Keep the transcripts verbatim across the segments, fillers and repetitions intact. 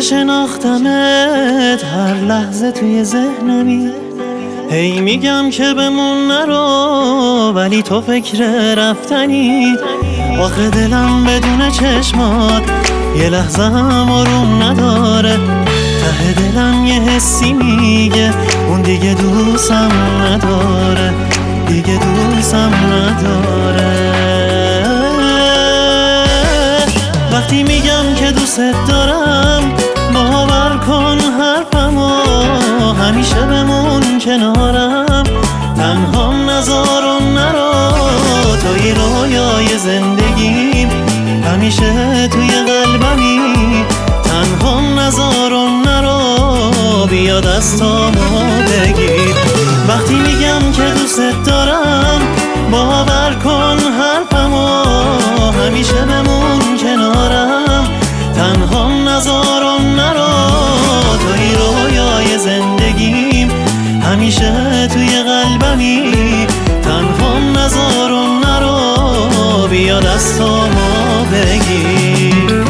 که شناختمت هر لحظه توی ذهنمی، هی میگم که بمون نرو ولی تو فکر رفتنی. آخه دلم بدون چشمات یه لحظه هم آروم نداره، ته دلم یه حسی میگه اون دیگه دوستم نداره، دیگه دوستم نداره. وقتی میگم که دوست دارم باور کن حرفمو، همیشه بمون کنارم، تنهام نذار و نرو. توی رویای زندگیم همیشه توی قلبمی، تنهام نذار و نرو، بیا دستامو بگیر. وقتی میگم که دوست دارم باور کن حرفمو، همیشه بمون کنارم، تنهام نذار و نرو. توی رویای زندگیم همیشه توی قلبمی، تنهام نذار و نرو، بیا دستامو بگیر.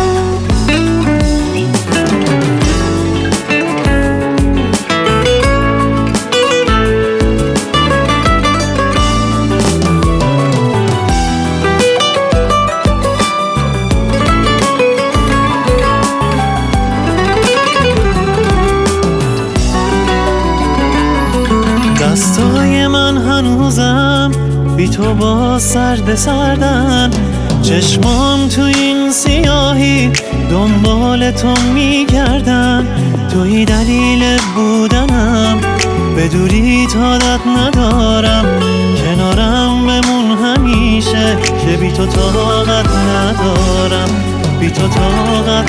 دستای من هنوزم بی تو با سرد سردن، چشمام تو این سیاهی دنبال تو میگردن. توی دلیل بودنم به دوری عادت ندارم، کنارم بمون همیشه که بی تو طاقت ندارم، بی تو طاقت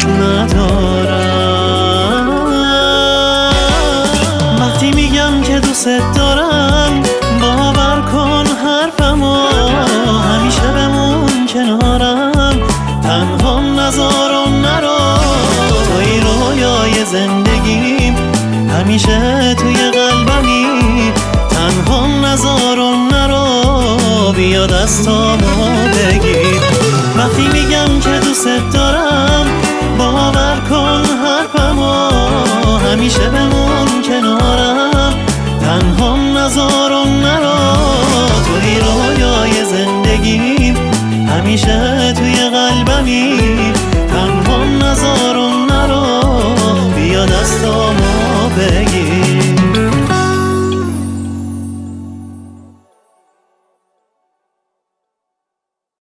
ندارم. وقتی میگم که دوست دارم باور کن حرفمو، همیشه بمون کنارم، تنهام نذار و نرو. توی رویای زندگیم همیشه توی قلبمی، تنهام نذار و نرو، بیا دستامو بگیر. وقتی میگم که دوست دارم باور کن حرفمو، همیشه بمون کنارم، تنهام نذار و نرو. توی رویای زندگیم همیشه